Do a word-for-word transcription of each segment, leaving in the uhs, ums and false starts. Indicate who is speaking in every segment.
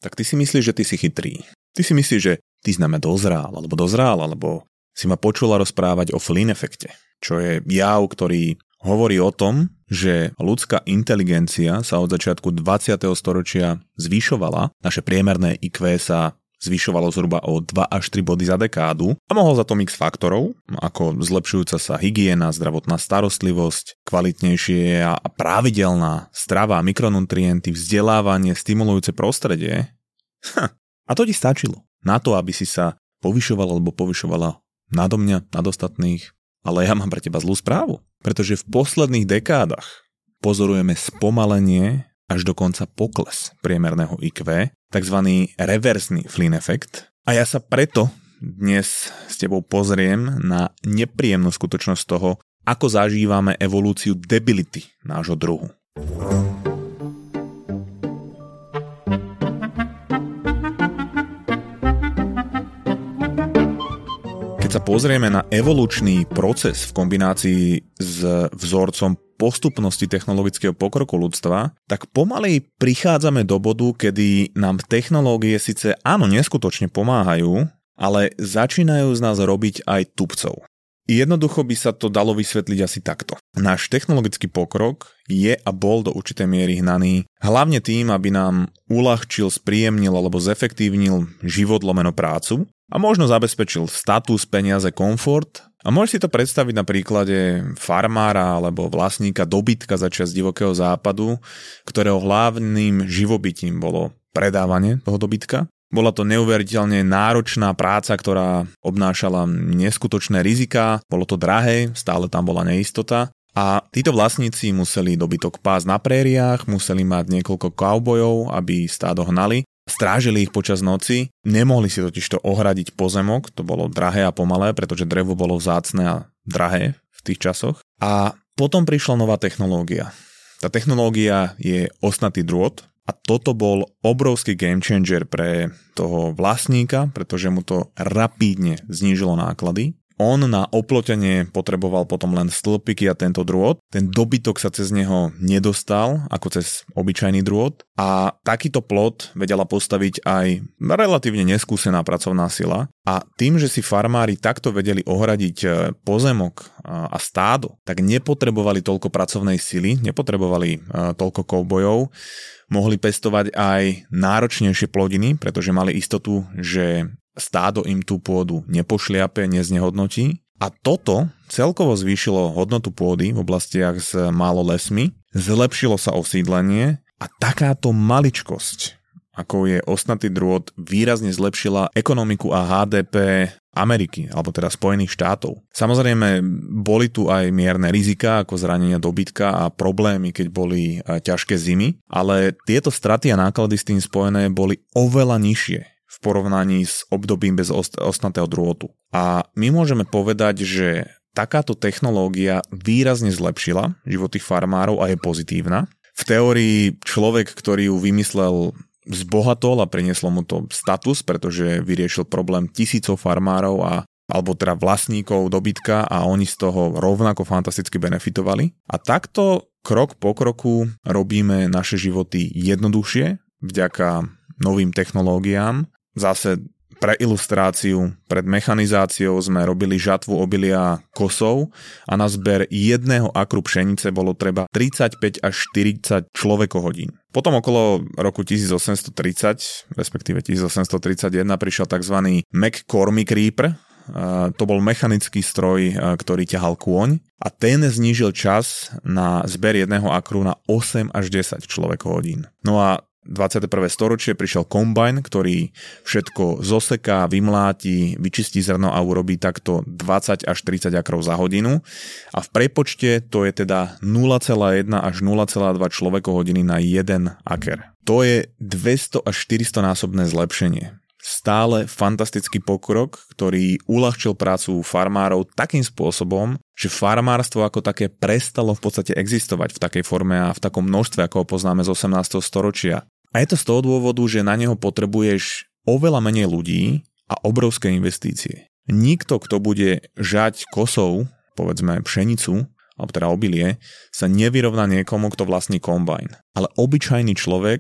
Speaker 1: tak ty si myslíš, že ty si chytrý. Ty si myslíš, že ty si na mňa dozrál, alebo dozrál, alebo si ma počula rozprávať o Flynn efekte, čo je jav, ktorý hovorí o tom, že ľudská inteligencia sa od začiatku dvadsiateho storočia zvyšovala, naše priemerné í kvé sa zvyšovalo zhruba o dva až tri body za dekádu a mohol za to mix faktorov, ako zlepšujúca sa hygiena, zdravotná starostlivosť, kvalitnejšie a pravidelná strava, mikronutrienty, vzdelávanie, stimulujúce prostredie. Ha, a to ti stačilo na to, aby si sa povyšoval alebo povyšovala nado mňa, nad ostatných. Ale ja mám pre teba zlú správu, pretože v posledných dekádach pozorujeme spomalenie až dokonca pokles priemerného í kvé, takzvaný reverzný Flynn efekt. A ja sa preto dnes s tebou pozriem na nepríjemnú skutočnosť toho, ako zažívame evolúciu debility nášho druhu. Keď sa pozrieme na evolučný proces v kombinácii s vzorcom postupnosti technologického pokroku ľudstva, tak pomaly prichádzame do bodu, kedy nám technológie síce áno neskutočne pomáhajú, ale začínajú z nás robiť aj tupcov. Jednoducho by sa to dalo vysvetliť asi takto. Náš technologický pokrok je a bol do určitej miery hnaný hlavne tým, aby nám uľahčil, spríjemnil alebo zefektívnil život lomeno prácu a možno zabezpečil status, peniaze, komfort. A môžeš si to predstaviť na príklade farmára alebo vlastníka dobytka za čas divokého západu, ktorého hlavným živobytím bolo predávanie toho dobytka. Bola to neuveriteľne náročná práca, ktorá obnášala neskutočné riziká, bolo to drahé, stále tam bola neistota. A títo vlastníci museli dobytok pásť na prériách, museli mať niekoľko kaubojov, aby stádo hnali. Strážili ich počas noci, nemohli si totižto ohradiť pozemok, to bolo drahé a pomalé, pretože drevo bolo vzácne a drahé v tých časoch. A potom prišla nová technológia. Tá technológia je ostnatý drôt a toto bol obrovský game changer pre toho vlastníka, pretože mu to rapídne znížilo náklady. On na oplotenie potreboval potom len stĺpiky a tento drôt. Ten dobytok sa cez neho nedostal, ako cez obyčajný drôt. A takýto plot vedela postaviť aj relatívne neskúsená pracovná sila. A tým, že si farmári takto vedeli ohradiť pozemok a stádo, tak nepotrebovali toľko pracovnej sily, nepotrebovali toľko koubojov, mohli pestovať aj náročnejšie plodiny, pretože mali istotu, že stádo im tú pôdu nepošliape, neznehodnotí. A toto celkovo zvýšilo hodnotu pôdy v oblastiach s málo lesmi, zlepšilo sa osídlenie a takáto maličkosť, ako je ostnatý drôt, výrazne zlepšila ekonomiku a há dé pé Ameriky, alebo teda Spojených štátov. Samozrejme, boli tu aj mierne rizika, ako zranenia dobytka a problémy, keď boli ťažké zimy, ale tieto straty a náklady s tým spojené boli oveľa nižšie v porovnaní s obdobím bez ost- ostnatého drôtu. A my môžeme povedať, že takáto technológia výrazne zlepšila život tých farmárov a je pozitívna. V teórii človek, ktorý ju vymyslel, zbohatol a prinieslo mu to status, pretože vyriešil problém tisícov farmárov a alebo teda vlastníkov dobytka a oni z toho rovnako fantasticky benefitovali. A takto krok po kroku robíme naše životy jednoduchšie vďaka novým technológiám. Zase pre ilustráciu, pred mechanizáciou sme robili žatvu obilia kosov a na zber jedného akru pšenice bolo treba tridsaťpäť až štyridsať človekohodín. Potom okolo roku tisícosemstotridsať, respektíve tisícosemstotridsaťjeden prišiel tzv. McCormick Reaper. To bol mechanický stroj, ktorý ťahal kôň a ten znížil čas na zber jedného akru na osem až desať človekohodín. No a dvadsiate prvé storočie prišiel kombajn, ktorý všetko zoseká, vymláti, vyčistí zrno a urobí takto dvadsať až tridsať akrov za hodinu. A v prepočte to je teda nula celá jeden až nula celá dva človekohodiny na jeden aker. To je dvesto až štyristo násobné zlepšenie. Stále fantastický pokrok, ktorý uľahčil prácu farmárov takým spôsobom, že farmárstvo ako také prestalo v podstate existovať v takej forme a v takom množstve, ako ho poznáme z osemnásteho storočia. A je to z toho dôvodu, že na neho potrebuješ oveľa menej ľudí a obrovské investície. Nikto, kto bude žať kosou, povedzme pšenicu, alebo teda obilie, sa nevyrovná niekomu, kto vlastní kombajn. Ale obyčajný človek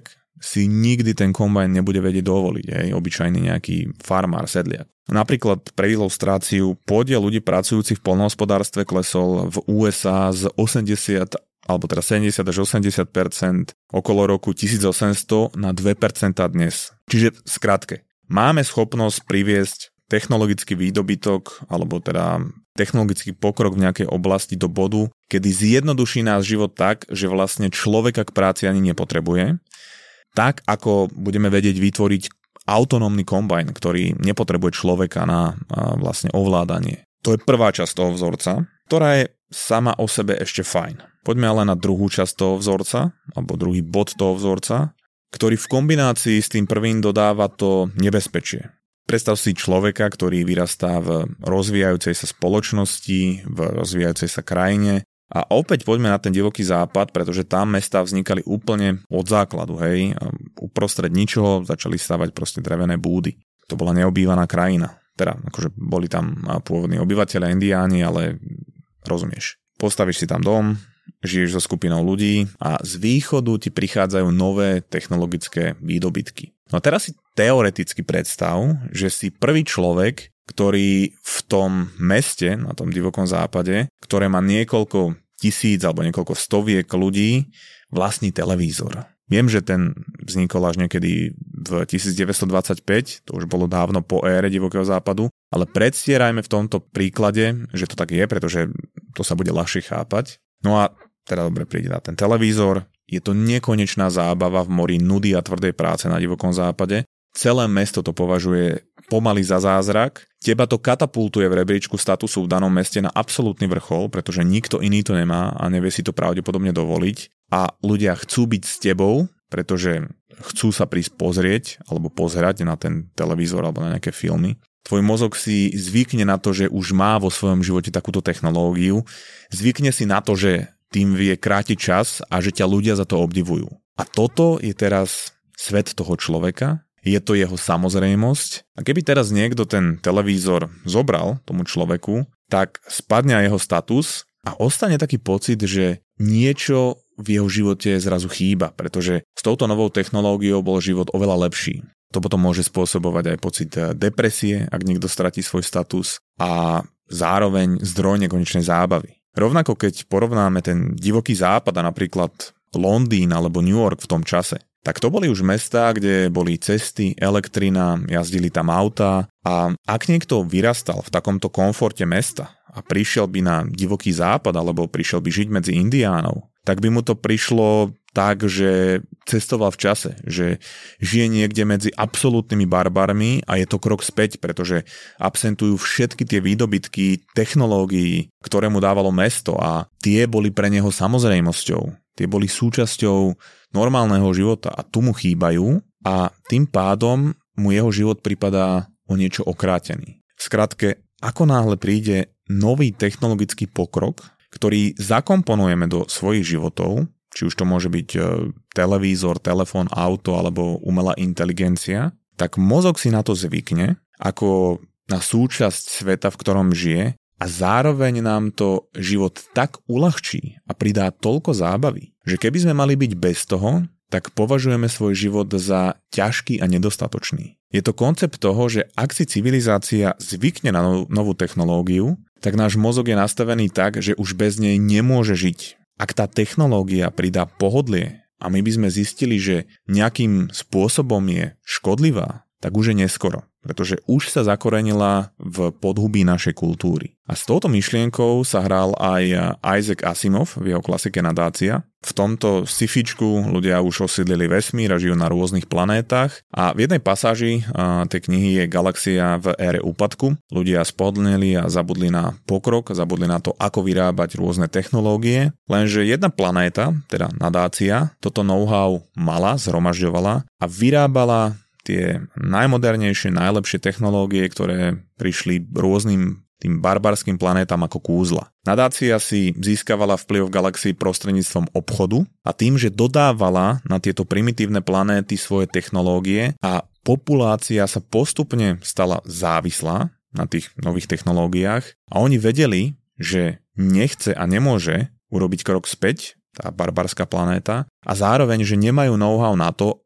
Speaker 1: si nikdy ten kombajn nebude vedieť dovoliť, hej, obyčajný nejaký farmár, sedliak. Napríklad pre ilustráciu podiel ľudí pracujúcich v poľnohospodárstve klesol v ú es á z osemdesiat alebo teda sedemdesiat až osemdesiat percent okolo roku tisícosemsto na dve percentá dnes. Čiže skrátke, máme schopnosť priviesť technologický výdobytok alebo teda technologický pokrok v nejakej oblasti do bodu, kedy zjednoduší nás život tak, že vlastne človeka k práci ani nepotrebuje, tak ako budeme vedieť vytvoriť autonómny kombajn, ktorý nepotrebuje človeka na vlastne ovládanie. To je prvá časť toho vzorca, ktorá je sama o sebe ešte fajn. Poďme ale na druhú časť toho vzorca, alebo druhý bod toho vzorca, ktorý v kombinácii s tým prvým dodáva to nebezpečie. Predstav si človeka, ktorý vyrastá v rozvíjajúcej sa spoločnosti, v rozvíjajúcej sa krajine. A opäť poďme na ten divoký západ, pretože tam mestá vznikali úplne od základu, hej. Uprostred ničoho začali stavať proste drevené búdy. To bola neobývaná krajina. Teda, akože boli tam pôvodní obyvateľia, indiáni, ale rozumieš. Postavíš si tam dom, žiješ so skupinou ľudí a z východu ti prichádzajú nové technologické výdobytky. No a teraz si teoreticky predstav, že si prvý človek, ktorý v tom meste, na tom divokom západe, ktoré má niekoľko tisíc alebo niekoľko stoviek ľudí, vlastní televízor. Viem, že ten vznikol až niekedy v devätnásťstodvadsaťpäť, to už bolo dávno po ére divokého západu, ale predstierajme v tomto príklade, že to tak je, pretože to sa bude ľahšie chápať. No a teda dobre, príde na ten televízor, je to nekonečná zábava v mori nudy a tvrdej práce na divokom západe. Celé mesto to považuje pomaly za zázrak. Teba to katapultuje v rebríčku statusu v danom meste na absolútny vrchol, pretože nikto iný to nemá a nevie si to pravdepodobne dovoliť. A ľudia chcú byť s tebou, pretože chcú sa prísť pozrieť alebo pozerať na ten televízor alebo na nejaké filmy. Tvoj mozog si zvykne na to, že už má vo svojom živote takúto technológiu. Zvykne si na to, že tým vie krátiť čas a že ťa ľudia za to obdivujú. A toto je teraz svet toho človeka, je to jeho samozrejmosť. A keby teraz niekto ten televízor zobral tomu človeku, tak spadne aj jeho status a ostane taký pocit, že niečo v jeho živote zrazu chýba, pretože s touto novou technológiou bol život oveľa lepší. To potom môže spôsobovať aj pocit depresie, ak niekto stratí svoj status a zároveň zdroj nekonečnej zábavy. Rovnako keď porovnáme ten divoký západ a napríklad Londýn alebo New York v tom čase, tak to boli už mestá, kde boli cesty, elektrina, jazdili tam autá a ak niekto vyrastal v takomto komforte mesta a prišiel by na divoký západ alebo prišiel by žiť medzi indiánov, tak by mu to prišlo tak, že cestoval v čase, že žije niekde medzi absolútnymi barbarmi a je to krok späť, pretože absentujú všetky tie výdobytky technológií, ktoré mu dávalo mesto a tie boli pre neho samozrejmosťou. Tie boli súčasťou normálneho života a tu mu chýbajú a tým pádom mu jeho život pripadá o niečo okrátený. Skratke, ako náhle príde nový technologický pokrok, ktorý zakomponujeme do svojich životov, či už to môže byť televízor, telefón, auto alebo umelá inteligencia, tak mozog si na to zvykne ako na súčasť sveta, v ktorom žije a zároveň nám to život tak uľahčí a pridá toľko zábavy, že keby sme mali byť bez toho, tak považujeme svoj život za ťažký a nedostatočný. Je to koncept toho, že ak si civilizácia zvykne na novú technológiu, tak náš mozog je nastavený tak, že už bez nej nemôže žiť. Ak tá technológia pridá pohodlie a my by sme zistili, že nejakým spôsobom je škodlivá, tak už je neskoro, pretože už sa zakorenila v podhubí našej kultúry. A s touto myšlienkou sa hral aj Isaac Asimov v jeho klasike Nadácia. V tomto sci-fičku ľudia už osídlili vesmír a žijú na rôznych planétach a v jednej pasáži tej knihy je galaxia v ére úpadku. Ľudia spohodlneli a zabudli na pokrok, zabudli na to, ako vyrábať rôzne technológie, lenže jedna planéta, teda Nadácia, toto know-how mala, zhromažďovala a vyrábala tie najmodernejšie, najlepšie technológie, ktoré prišli rôznym tým barbarským planétam ako kúzla. Nadácia si získavala vplyv v galaxii prostredníctvom obchodu a tým, že dodávala na tieto primitívne planéty svoje technológie a populácia sa postupne stala závislá na tých nových technológiách a oni vedeli, že nechce a nemôže urobiť krok späť, tá barbarská planéta, a zároveň, že nemajú know-how na to,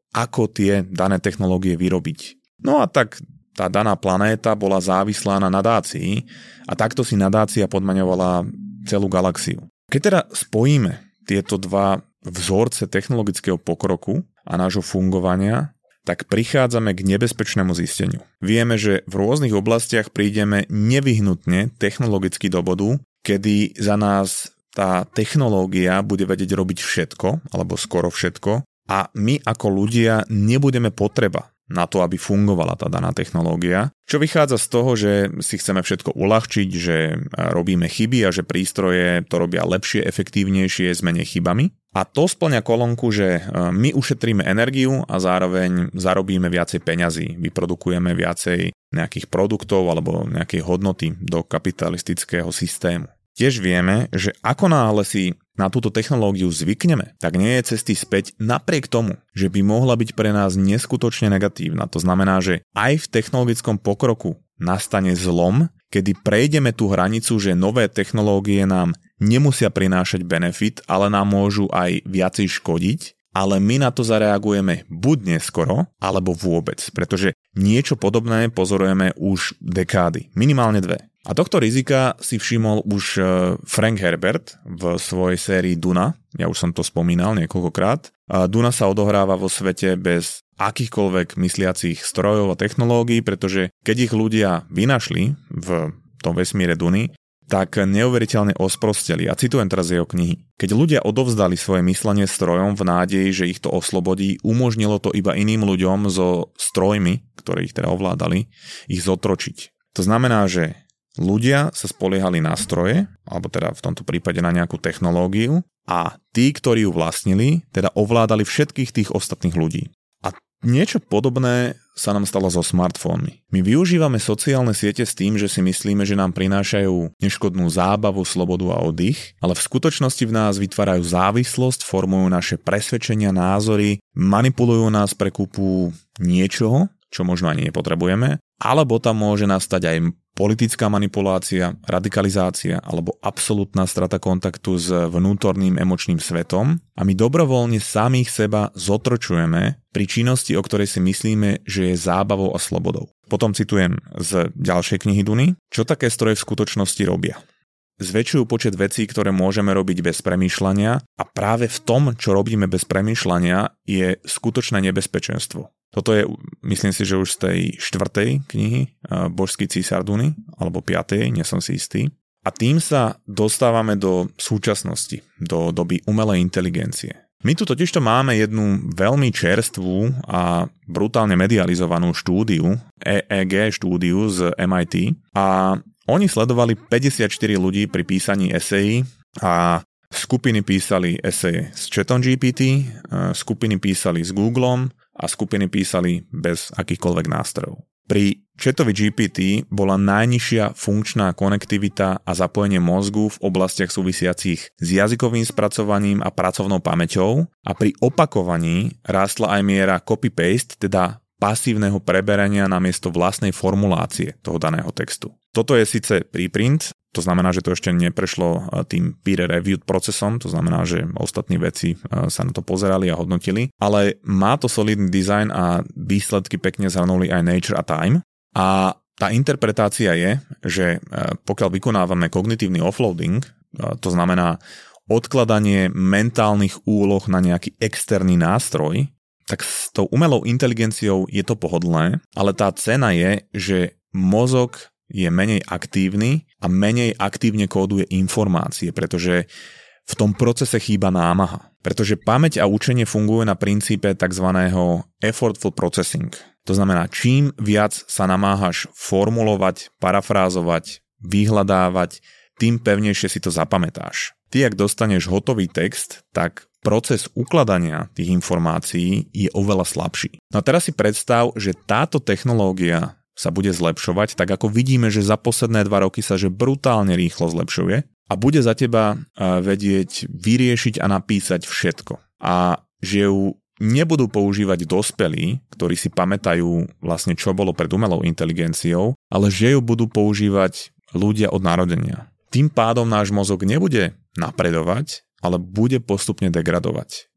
Speaker 1: ako tie dané technológie vyrobiť. No a tak tá daná planéta bola závislá na nadácii a takto si nadácia podmaňovala celú galaxiu. Keď teda spojíme tieto dva vzorce technologického pokroku a nášho fungovania, tak prichádzame k nebezpečnému zisteniu. Vieme, že v rôznych oblastiach prídeme nevyhnutne technologicky do bodu, kedy za nás tá technológia bude vedieť robiť všetko, alebo skoro všetko, a my ako ľudia nebudeme potreba na to, aby fungovala tá daná technológia, čo vychádza z toho, že si chceme všetko uľahčiť, že robíme chyby a že prístroje to robia lepšie, efektívnejšie, s menej chybami. A to spĺňa kolónku, že my ušetríme energiu a zároveň zarobíme viacej peňazí, vyprodukujeme viacej nejakých produktov alebo nejakej hodnoty do kapitalistického systému. Tiež vieme, že ako náhle si na túto technológiu zvykneme, tak nie je cesty späť napriek tomu, že by mohla byť pre nás neskutočne negatívna. To znamená, že aj v technologickom pokroku nastane zlom, kedy prejdeme tú hranicu, že nové technológie nám nemusia prinášať benefit, ale nám môžu aj viacej škodiť, ale my na to zareagujeme buď neskoro, alebo vôbec, pretože niečo podobné pozorujeme už dekády, minimálne dve. A tohto rizika si všimol už Frank Herbert v svojej sérii Duna. Ja už som to spomínal niekoľkokrát. Duna sa odohráva vo svete bez akýchkoľvek mysliacich strojov a technológií, pretože keď ich ľudia vynašli v tom vesmíre Duny, tak neuveriteľne osprosteli. A citujem teraz jeho knihy. Keď ľudia odovzdali svoje myslenie strojom v nádeji, že ich to oslobodí, umožnilo to iba iným ľuďom so strojmi, ktoré ich teda ovládali, ich zotročiť. To znamená, že ľudia sa spoliehali na stroje, alebo teda v tomto prípade na nejakú technológiu a tí, ktorí ju vlastnili, teda ovládali všetkých tých ostatných ľudí. A niečo podobné sa nám stalo so smartfónmi. My využívame sociálne siete s tým, že si myslíme, že nám prinášajú neškodnú zábavu, slobodu a oddych, ale v skutočnosti v nás vytvárajú závislosť, formujú naše presvedčenia, názory, manipulujú nás pre kúpu niečoho, čo možno ani nepotrebujeme, alebo tam môže nastať aj politická manipulácia, radikalizácia alebo absolútna strata kontaktu s vnútorným emočným svetom a my dobrovoľne samých seba zotročujeme pri činnosti, o ktorej si myslíme, že je zábavou a slobodou. Potom citujem z ďalšej knihy Duny, čo také stroje v skutočnosti robia. Zväčšujú počet vecí, ktoré môžeme robiť bez premýšľania a práve v tom, čo robíme bez premýšľania, je skutočné nebezpečenstvo. Toto je, myslím si, že už z tej štvrtej knihy Božský císar Duny, alebo piatej, nie som si istý. A tým sa dostávame do súčasnosti, do doby umelej inteligencie. My tu totižto máme jednu veľmi čerstvú a brutálne medializovanú štúdiu, é é gé štúdiu z em í té a oni sledovali päťdesiatštyri ľudí pri písaní esejí a skupiny písali eseje s chatom gé pé té, skupiny písali s Googlom a skupiny písali bez akýchkoľvek nástrojov. Pri chatovi gé pé té bola najnižšia funkčná konektivita a zapojenie mozgu v oblastiach súvisiacich s jazykovým spracovaním a pracovnou pamäťou a pri opakovaní rástla aj miera copy-paste, teda pasívneho preberania namiesto vlastnej formulácie toho daného textu. Toto je síce preprint, to znamená, že to ešte neprešlo tým peer-reviewed procesom, to znamená, že ostatní vedci sa na to pozerali a hodnotili, ale má to solidný dizajn a výsledky pekne zhrnuli aj Nature a Time. A tá interpretácia je, že pokiaľ vykonávame kognitívny offloading, to znamená odkladanie mentálnych úloh na nejaký externý nástroj, tak s tou umelou inteligenciou je to pohodlné, ale tá cena je, že mozog je menej aktívny a menej aktívne kóduje informácie, pretože v tom procese chýba námaha. Pretože pamäť a učenie fungujú na princípe tzv. Effortful processing. To znamená, čím viac sa namáhaš formulovať, parafrázovať, vyhľadávať, tým pevnejšie si to zapamätáš. Ty, ak dostaneš hotový text, tak proces ukladania tých informácií je oveľa slabší. No a teraz si predstav, že táto technológia sa bude zlepšovať, tak ako vidíme, že za posledné dva roky sa že brutálne rýchlo zlepšuje a bude za teba vedieť vyriešiť a napísať všetko. A že ju nebudú používať dospelí, ktorí si pamätajú vlastne, čo bolo pred umelou inteligenciou, ale že ju budú používať ľudia od narodenia. Tým pádom náš mozog nebude napredovať, ale bude postupne degradovať. A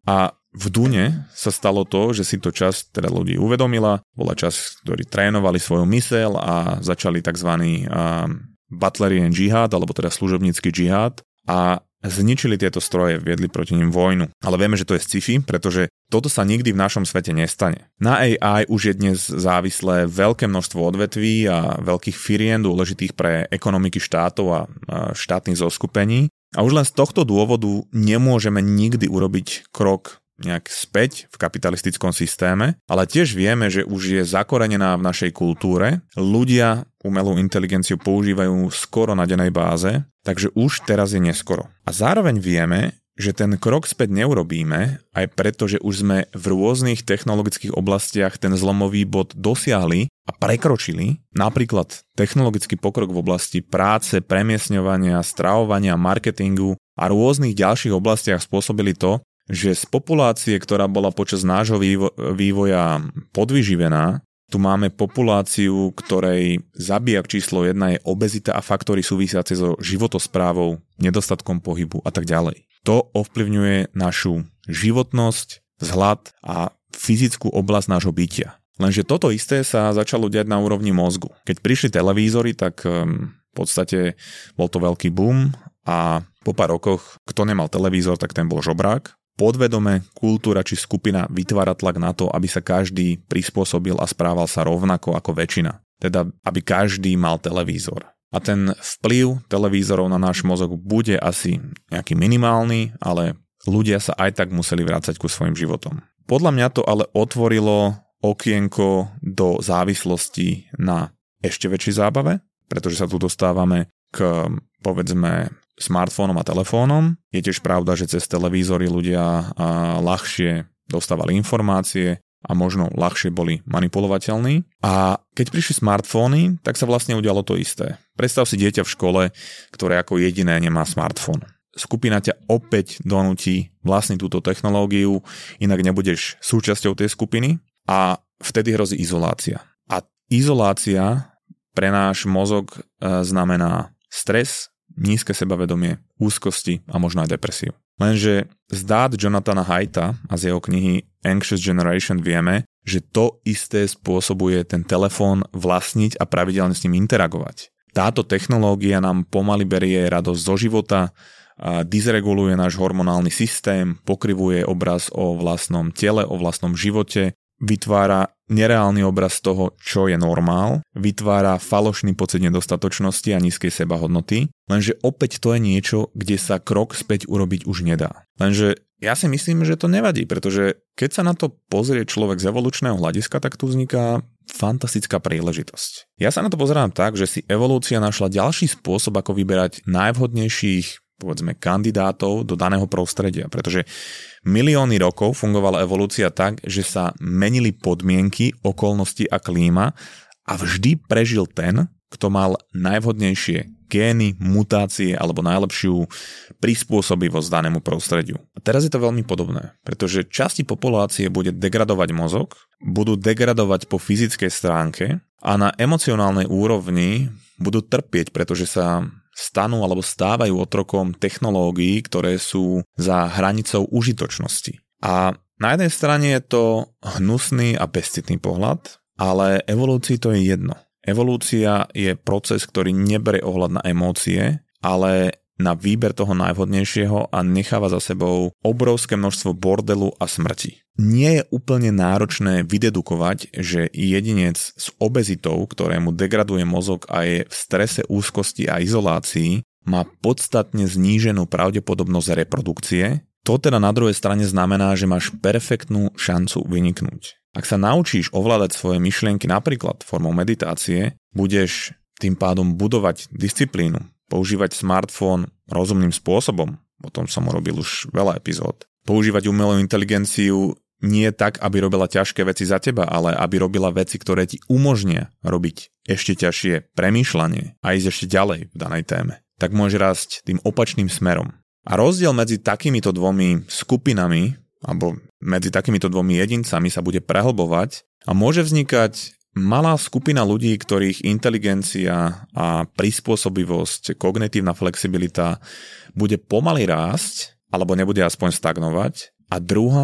Speaker 1: v Dune sa stalo to, že si to časť teda ľudí uvedomila, bola časť, ktorí trénovali svoju myseľ a začali tzv. Butlerian džihad, alebo teda služobnícky džihad a zničili tieto stroje, viedli proti nim vojnu. Ale vieme, že to je sci-fi, pretože toto sa nikdy v našom svete nestane. Na á í už je dnes závislé veľké množstvo odvetví a veľkých firiem dôležitých pre ekonomiky štátov a štátnych zoskupení. A už len z tohto dôvodu nemôžeme nikdy urobiť krok nejak späť v kapitalistickom systéme, ale tiež vieme, že už je zakorenená v našej kultúre. Ľudia umelú inteligenciu používajú skoro na dennej báze, takže už teraz je neskoro. A zároveň vieme, že ten krok späť neurobíme, aj preto, že už sme v rôznych technologických oblastiach ten zlomový bod dosiahli a prekročili. Napríklad technologický pokrok v oblasti práce, premiesňovania, stravovania, marketingu a rôznych ďalších oblastiach spôsobili to, že z populácie, ktorá bola počas nášho vývo- vývoja podvyživená, tu máme populáciu, ktorej zabijak číslo jedna je obezita a faktory súvisiace so životosprávou, nedostatkom pohybu a tak ďalej. To ovplyvňuje našu životnosť, vzhľad a fyzickú oblasť nášho bytia. Lenže toto isté sa začalo diať na úrovni mozgu. Keď prišli televízory, tak um, v podstate bol to veľký boom a po pár rokoch, kto nemal televízor, tak ten bol žobrák. Podvedome kultúra či skupina vytvára tlak na to, aby sa každý prispôsobil a správal sa rovnako ako väčšina. Teda, aby každý mal televízor. A ten vplyv televízorov na náš mozog bude asi nejaký minimálny, ale ľudia sa aj tak museli vrácať ku svojim životom. Podľa mňa to ale otvorilo okienko do závislosti na ešte väčšej zábave, pretože sa tu dostávame k, povedzme, smartfónom a telefónom. Je tiež pravda, že cez televízory ľudia ľahšie dostávali informácie a možno ľahšie boli manipulovateľní. A keď prišli smartfóny, tak sa vlastne udialo to isté. Predstav si dieťa v škole, ktoré ako jediné nemá smartfón. Skupina ťa opäť donúti vlastniť túto technológiu, inak nebudeš súčasťou tej skupiny a vtedy hrozí izolácia. A izolácia pre náš mozog znamená stres, nízke sebavedomie, úzkosti a možno aj depresiu. Lenže z dát Jonathana Haidta a z jeho knihy Anxious Generation vieme, že to isté spôsobuje ten telefón vlastniť a pravidelne s ním interagovať. Táto technológia nám pomaly berie radosť zo života, dysreguluje náš hormonálny systém, pokrivuje obraz o vlastnom tele, o vlastnom živote, vytvára nereálny obraz toho, čo je normál, vytvára falošný pocit nedostatočnosti a nízkej sebahodnoty, lenže opäť to je niečo, kde sa krok späť urobiť už nedá. Lenže ja si myslím, že to nevadí, pretože keď sa na to pozrie človek z evolučného hľadiska, tak tu vzniká fantastická príležitosť. Ja sa na to pozerám tak, že si evolúcia našla ďalší spôsob, ako vyberať najvhodnejších, povedzme, kandidátov do daného prostredia, pretože milióny rokov fungovala evolúcia tak, že sa menili podmienky, okolnosti a klíma a vždy prežil ten, kto mal najvhodnejšie gény, mutácie alebo najlepšiu prispôsobivosť danému prostrediu. A teraz je to veľmi podobné, pretože časti populácie bude degradovať mozog, budú degradovať po fyzickej stránke a na emocionálnej úrovni budú trpieť, pretože sa stanú alebo stávajú otrokom technológií, ktoré sú za hranicou užitočnosti. A na jednej strane je to hnusný a bezcitný pohľad, ale evolúcii to je jedno. Evolúcia je proces, ktorý neberie ohľad na emócie, ale na výber toho najvhodnejšieho a necháva za sebou obrovské množstvo bordelu a smrti. Nie je úplne náročné vydedukovať, že jedinec s obezitou, ktorému degraduje mozog a je v strese, úzkosti a izolácii, má podstatne zníženú pravdepodobnosť reprodukcie. To teda na druhej strane znamená, že máš perfektnú šancu vyniknúť. Ak sa naučíš ovládať svoje myšlienky napríklad formou meditácie, budeš tým pádom budovať disciplínu, používať smartfón rozumným spôsobom, o tom som urobil už veľa epizód. Používať umelú inteligenciu nie tak, aby robila ťažké veci za teba, ale aby robila veci, ktoré ti umožnia robiť ešte ťažšie premýšľanie a ísť ešte ďalej v danej téme. Tak môže rásť tým opačným smerom. A rozdiel medzi takýmito dvomi skupinami alebo medzi takýmito dvomi jedincami sa bude prehlbovať a môže vznikať malá skupina ľudí, ktorých inteligencia a prispôsobivosť, kognitívna flexibilita bude pomaly rásť alebo nebude aspoň stagnovať a druhá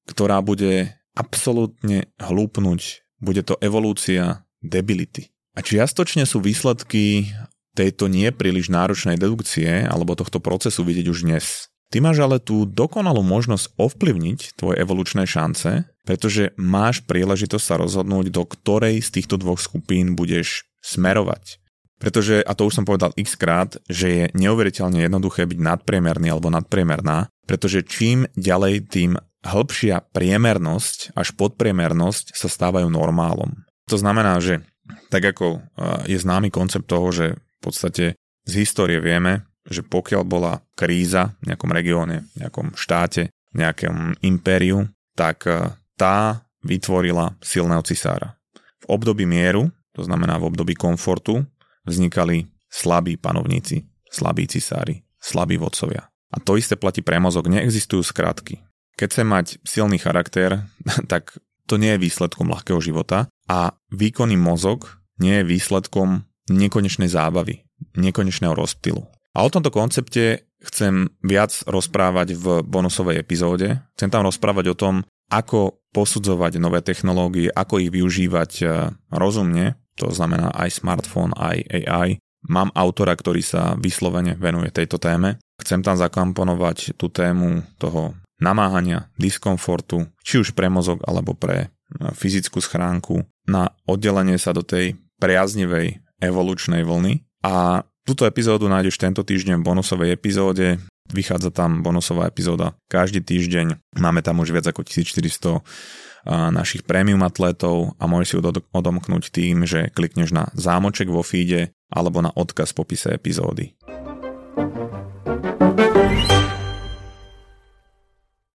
Speaker 1: ktorá bude absolútne hlúpnuť. Bude to evolúcia debility. A čiastočne sú výsledky tejto nie príliš náročnej dedukcie alebo tohto procesu vidieť už dnes. Ty máš ale tú dokonalú možnosť ovplyvniť tvoje evolučné šance, pretože máš príležitosť sa rozhodnúť, do ktorej z týchto dvoch skupín budeš smerovať. Pretože, a to už som povedal x krát, že je neuveriteľne jednoduché byť nadpriemerný alebo nadpriemerná, pretože čím ďalej, tým hĺbšia priemernosť až podpriemernosť sa stávajú normálom. To znamená, že tak ako je známy koncept toho, že v podstate z histórie vieme, že pokiaľ bola kríza v nejakom regióne, v nejakom štáte, v nejakom impériu, tak tá vytvorila silného cisára. V období mieru, to znamená v období komfortu, vznikali slabí panovníci, slabí cisári, slabí vodcovia. A to isté platí pre mozog. Neexistujú skratky. Keď chcem mať silný charakter, tak to nie je výsledkom ľahkého života a výkonný mozog nie je výsledkom nekonečnej zábavy, nekonečného rozptylu. A o tomto koncepte chcem viac rozprávať v bonusovej epizóde. Chcem tam rozprávať o tom, ako posudzovať nové technológie, ako ich využívať rozumne, to znamená aj smartfón, aj á í. Mám autora, ktorý sa vyslovene venuje tejto téme. Chcem tam zakomponovať tú tému toho namáhania, diskomfortu, či už pre mozog alebo pre fyzickú schránku, na oddelenie sa do tej priaznivej evolučnej vlny. A túto epizódu nájdeš tento týždeň v bonusovej epizóde. Vychádza tam bonusová epizóda každý týždeň. Máme tam už viac ako tisícštyristo našich premium atlétov a môžeš si ju odomknúť tým, že klikneš na zámoček vo feede alebo na odkaz v popise epizódy.